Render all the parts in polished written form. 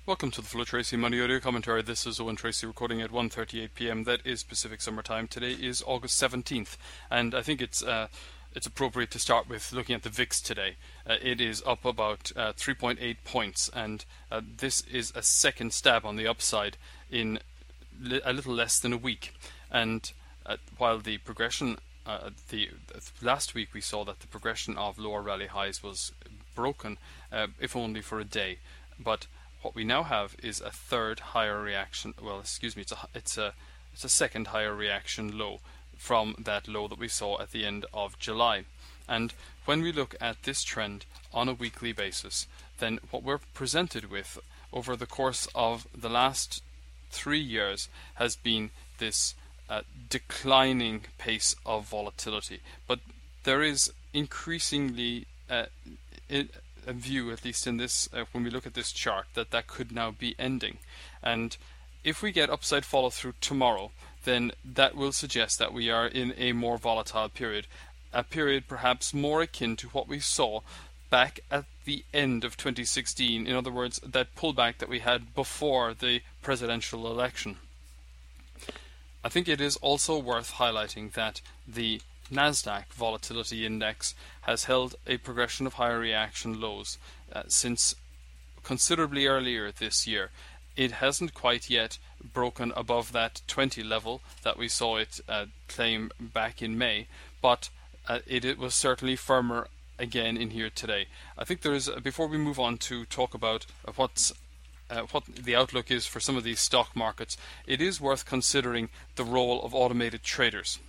Welcome to the Flo Tracy Money Audio Commentary. This is Owen Tracy recording at 1:38 p.m. That is Pacific Summer Time. Today is August 17th, and I think it's appropriate to start with looking at the VIX today. It is up about 3.8 points, and this is a second stab on the upside in a little less than a week. And while the progression, last week we saw that the progression of lower rally highs was broken, if only for a day, but what we now have is a third higher reaction. Well, excuse me, it's a second higher reaction low from that low that we saw at the end of July. And when we look at this trend on a weekly basis, then what we're presented with over the course of the last 3 years has been this declining pace of volatility. But there is increasingly a view, at least in this, when we look at this chart, that could now be ending. And if we get upside follow through tomorrow, then that will suggest that we are in a more volatile period, a period perhaps more akin to what we saw back at the end of 2016. In other words, that pullback that we had before the presidential election. I think it is also worth highlighting that the Nasdaq Volatility Index has held a progression of higher reaction lows since considerably earlier this year. It hasn't quite yet broken above that 20 level that we saw it claim back in May, but it was certainly firmer again in here today. I think there is, before we move on to talk about what the outlook is for some of these stock markets, it is worth considering the role of automated traders.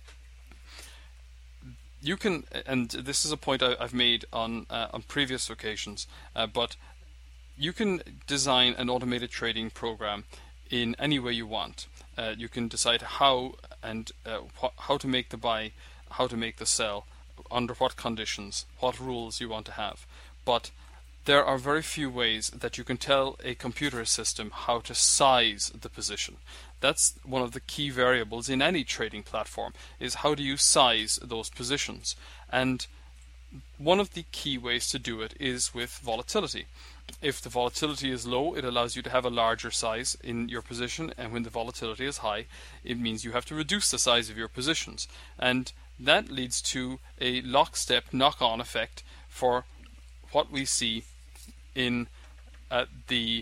You can, and this is a point I've made on previous occasions, but you can design an automated trading program in any way you want. You can decide how and how to make the buy, how to make the sell, under what conditions, what rules you want to have. But there are very few ways that you can tell a computer system how to size the position. That's one of the key variables in any trading platform, is how do you size those positions. And one of the key ways to do it is with volatility. If the volatility is low, it allows you to have a larger size in your position, and when the volatility is high, it means you have to reduce the size of your positions. And that leads to a lockstep knock-on effect for what we see in the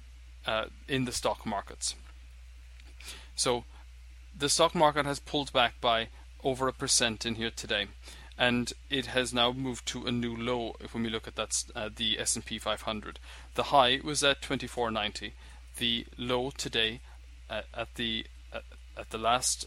stock markets. So the stock market has pulled back by over 1% in here today, and it has now moved to a new low. When we look at that, the S&P 500, the high was at 2490. The low today at the last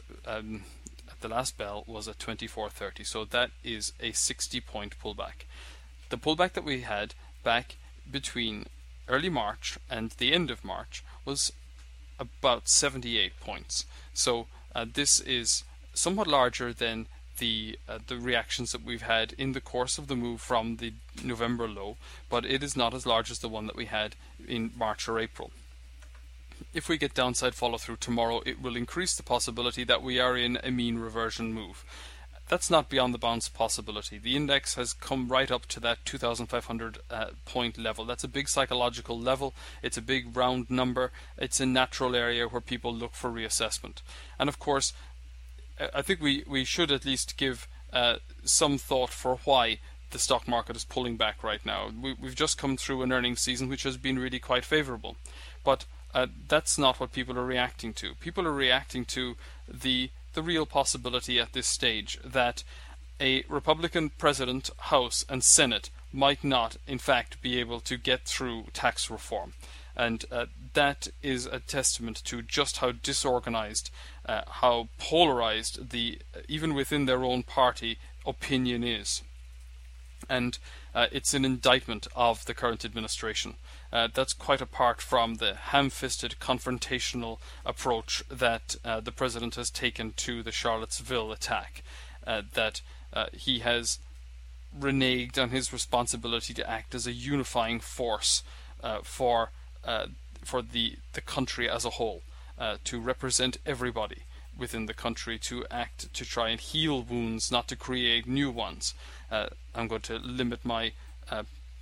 bell was at 2430. So that is a 60-point pullback. The pullback that we had back between early March and the end of March was about 78 points. So this is somewhat larger than the reactions that we've had in the course of the move from the November low, but it is not as large as the one that we had in March or April. If we get downside follow through tomorrow, it will increase the possibility that we are in a mean reversion move. That's not beyond the bounds of possibility. The index has come right up to that 2,500 point level. That's a big psychological level. It's a big round number. It's a natural area where people look for reassessment. And of course, I think we should at least give some thought for why the stock market is pulling back right now. We've just come through an earnings season which has been really quite favorable. But that's not what people are reacting to. People are reacting to the real possibility at this stage that a Republican president, House and Senate might not in fact be able to get through tax reform. And that is a testament to just how disorganized, how polarized even within their own party opinion is. And it's an indictment of the current administration. That's quite apart from the ham-fisted confrontational approach that the president has taken to the Charlottesville attack, that he has reneged on his responsibility to act as a unifying force for the country as a whole, to represent everybody within the country, to act to try and heal wounds, not to create new ones. I'm going to limit my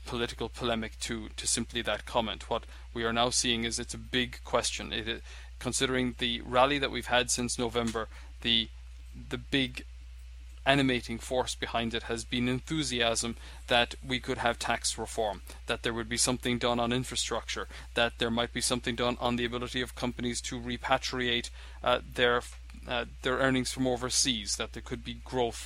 political polemic to simply that comment. What we are now seeing is it's a big question. Considering the rally that we've had since November, the big animating force behind it has been enthusiasm that we could have tax reform, that there would be something done on infrastructure, that there might be something done on the ability of companies to repatriate their earnings from overseas, that there could be growth,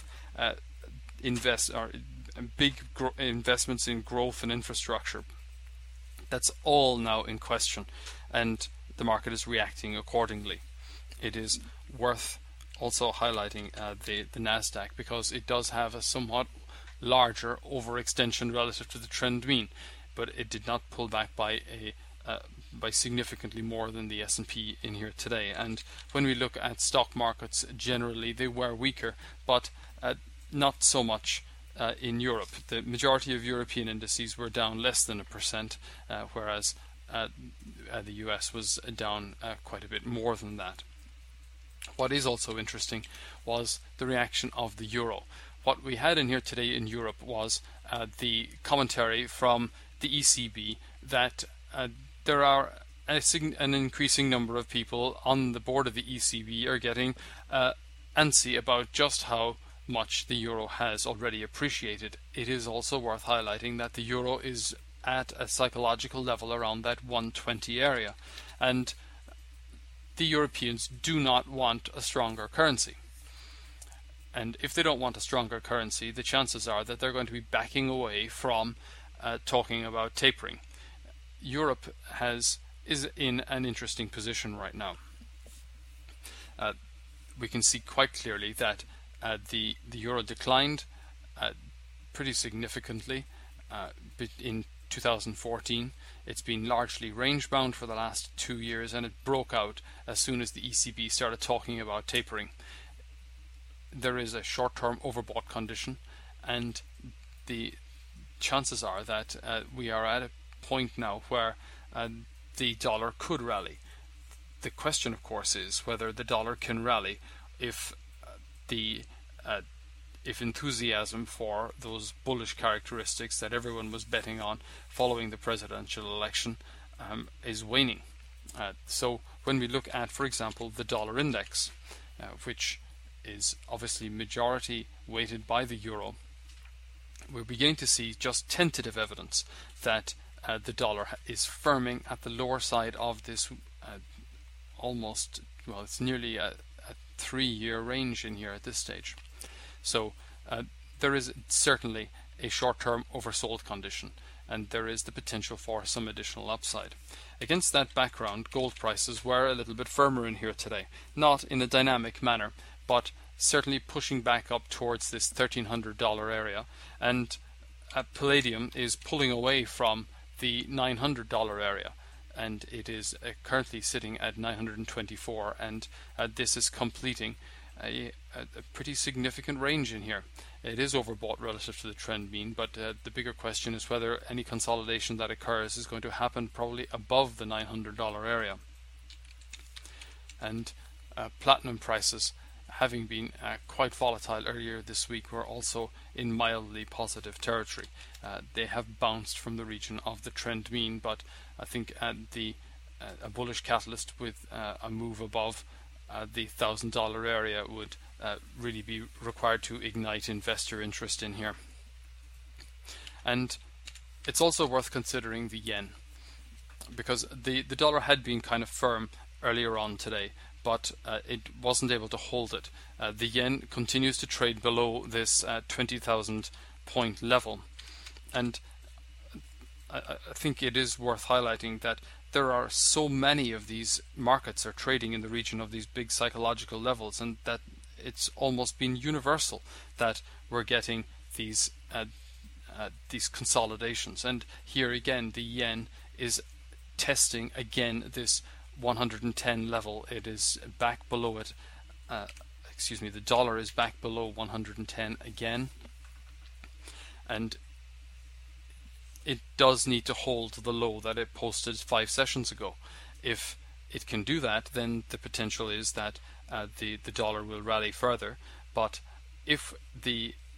investments in growth and infrastructure. That's all now in question, and the market is reacting accordingly. It is worth also highlighting the Nasdaq, because it does have a somewhat larger overextension relative to the trend mean, but it did not pull back by significantly more than the S&P in here today. And when we look at stock markets generally, they were weaker, but not so much in Europe. The majority of European indices were down less than 1%, whereas the US was down quite a bit more than that. What is also interesting was the reaction of the euro. What we had in here today in Europe was the commentary from the ECB that there are an increasing number of people on the board of the ECB are getting antsy about just how much the euro has already appreciated. It is also worth highlighting that the euro is at a psychological level around that 120 area, and the Europeans do not want a stronger currency. And if they don't want a stronger currency, the chances are that they're going to be backing away from talking about tapering. Europe is in an interesting position right now. We can see quite clearly that the euro declined pretty significantly in 2014. It's been largely range bound for the last 2 years, and it broke out as soon as the ECB started talking about tapering. There is a short-term overbought condition, and the chances are that we are at a point now where the dollar could rally. The question, of course, is whether the dollar can rally if enthusiasm for those bullish characteristics that everyone was betting on following the presidential election is waning. So when we look at, for example, the dollar index, which is obviously majority weighted by the euro, we're beginning to see just tentative evidence that the dollar is firming at the lower side of this it's nearly a 3-year range in here at this stage. So there is certainly a short-term oversold condition, and there is the potential for some additional upside. Against that background, gold prices were a little bit firmer in here today, not in a dynamic manner, but certainly pushing back up towards this $1,300 area, and palladium is pulling away from the $900 area, and it is currently sitting at 924, and this is completing a pretty significant range in here. It is overbought relative to the trend mean, but the bigger question is whether any consolidation that occurs is going to happen probably above the $900 area. And platinum prices, having been quite volatile earlier this week, were also in mildly positive territory. They have bounced from the region of the trend mean, but I think a bullish catalyst with a move above the $1,000 area would really be required to ignite investor interest in here. And it's also worth considering the yen, because the dollar had been kind of firm earlier on today, but it wasn't able to hold it. The yen continues to trade below this 20,000 point level, and I think it is worth highlighting that there are so many of these markets are trading in the region of these big psychological levels, and that it's almost been universal that we're getting these consolidations. And here again, the yen is testing again this 110 level. It is back below it. The dollar is back below 110 again, and it does need to hold the low that it posted 5 sessions ago. If it can do that, then the potential is that the dollar will rally further. But if the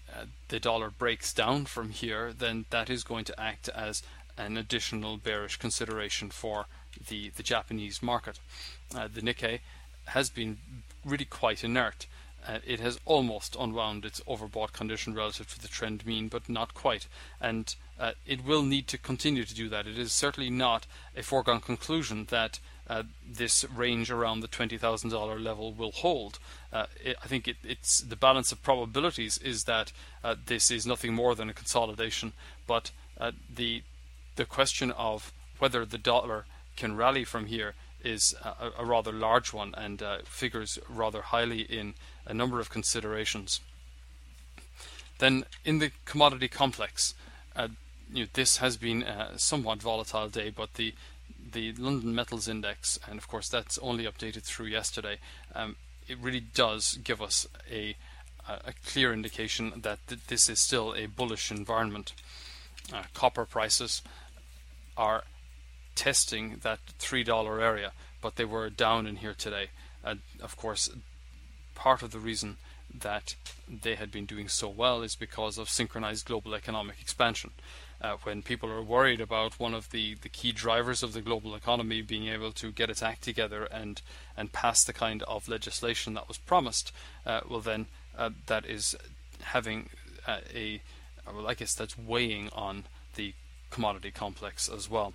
the dollar breaks down from here, then that is going to act as an additional bearish consideration for the Japanese market. The Nikkei has been really quite inert. It has almost unwound its overbought condition relative to the trend mean, but not quite. And it will need to continue to do that. It is certainly not a foregone conclusion that this range around the $20,000 level will hold. I think it's the balance of probabilities is that this is nothing more than a consolidation. But the question of whether the dollar can rally from here is a rather large one, and figures rather highly in a number of considerations. Then in the commodity complex, this has been a somewhat volatile day, but the London Metals Index, and of course that's only updated through yesterday, it really does give us a clear indication that this is still a bullish environment. Copper prices are testing that $3 area, but they were down in here today. Of course, part of the reason that they had been doing so well is because of synchronized global economic expansion. When people are worried about one of the key drivers of the global economy being able to get its act together and pass the kind of legislation that was promised, well then that is having I guess that's weighing on the commodity complex as well.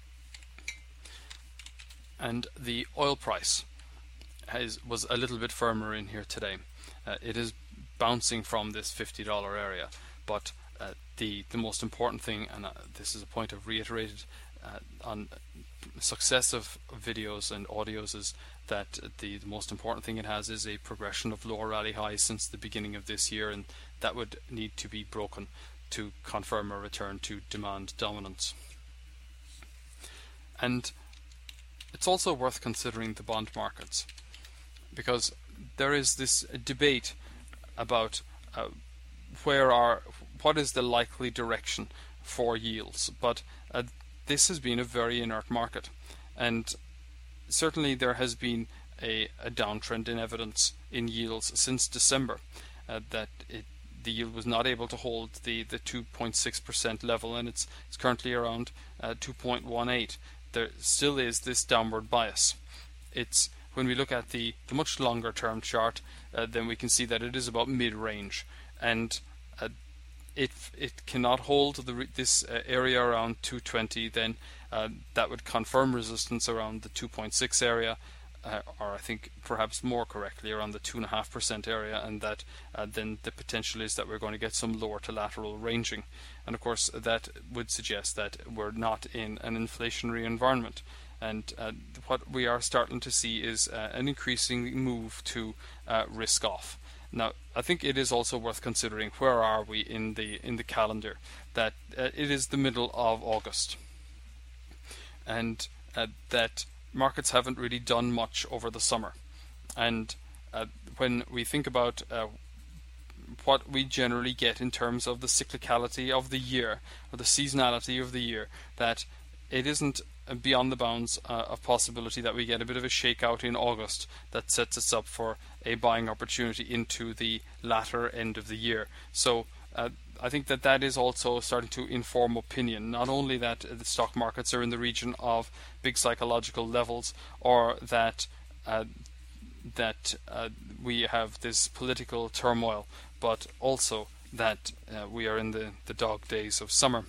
And the oil price was a little bit firmer in here today. It is bouncing from this $50 area, but the most important thing, and this is a point I've reiterated on successive videos and audios, is that the most important thing it has is a progression of lower rally highs since the beginning of this year, and that would need to be broken to confirm a return to demand dominance. And it's also worth considering the bond markets, because there is this debate about what is the likely direction for yields, but this has been a very inert market, and certainly there has been a downtrend in evidence in yields since December, that the yield was not able to hold the 2.6% level, and it's currently around 2.18. There still is this downward bias. When we look at the much longer term chart, then we can see that it is about mid-range, and if it cannot hold this area around 220, then that would confirm resistance around the 2.6 area, or I think perhaps more correctly around the 2.5% area, and that then the potential is that we're going to get some lower to lateral ranging, and of course that would suggest that we're not in an inflationary environment. And what we are starting to see is an increasing move to risk off. Now, I think it is also worth considering where are we in the calendar. That it is the middle of August, and that markets haven't really done much over the summer. And when we think about what we generally get in terms of the cyclicality of the year, or the seasonality of the year, that it isn't beyond the bounds of possibility that we get a bit of a shakeout in August that sets us up for a buying opportunity into the latter end of the year. So I think that is also starting to inform opinion, not only that the stock markets are in the region of big psychological levels, or that we have this political turmoil, but also that we are in the dog days of summer.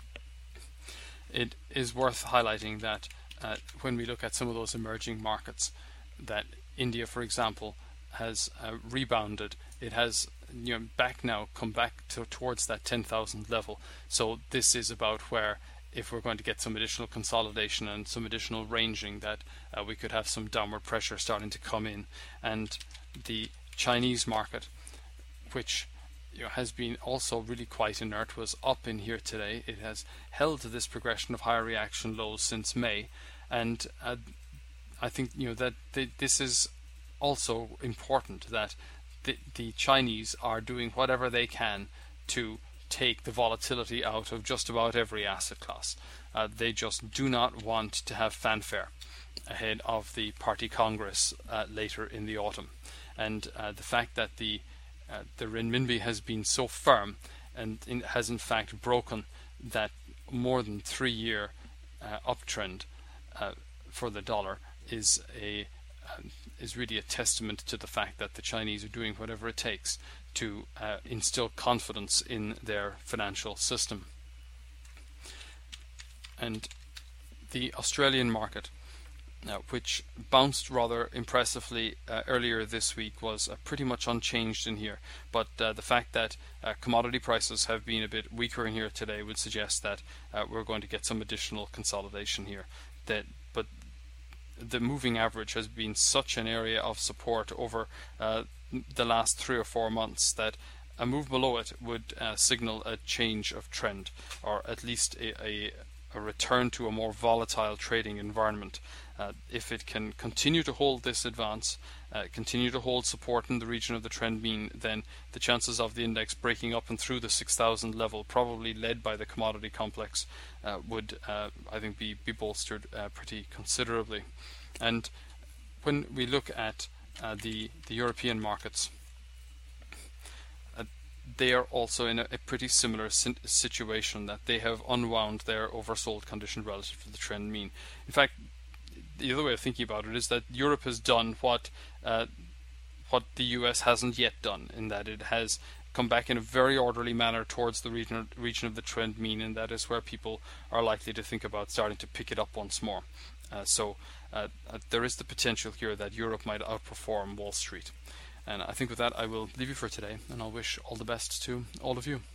It is worth highlighting that when we look at some of those emerging markets, that India, for example, has rebounded. It has come back towards that 10,000 level. So this is about where, if we're going to get some additional consolidation and some additional ranging, that we could have some downward pressure starting to come in. And the Chinese market, which has been also really quite inert, was up in here today. It has held to this progression of higher reaction lows since May, and I think that this is also important, that the Chinese are doing whatever they can to take the volatility out of just about every asset class. They just do not want to have fanfare ahead of the Party Congress later in the autumn, and the fact that the the renminbi has been so firm and has in fact broken that more than 3-year uptrend for the dollar is really a testament to the fact that the Chinese are doing whatever it takes to instill confidence in their financial system. And the Australian market, which bounced rather impressively earlier this week, was pretty much unchanged in here. But the fact that commodity prices have been a bit weaker in here today would suggest that we're going to get some additional consolidation here. But the moving average has been such an area of support over the last 3 or 4 months that a move below it would signal a change of trend, or at least a return to a more volatile trading environment. If it can continue to hold this advance, continue to hold support in the region of the trend mean, then the chances of the index breaking up and through the 6,000 level, probably led by the commodity complex, would I think be bolstered pretty considerably. And when we look at the European markets, they are also in a pretty similar situation, that they have unwound their oversold condition relative to the trend mean. In fact, the other way of thinking about it is that Europe has done what the US hasn't yet done, in that it has come back in a very orderly manner towards the region of the trend mean, and that is where people are likely to think about starting to pick it up once more. So there is the potential here that Europe might outperform Wall Street. And I think with that I will leave you for today, and I'll wish all the best to all of you.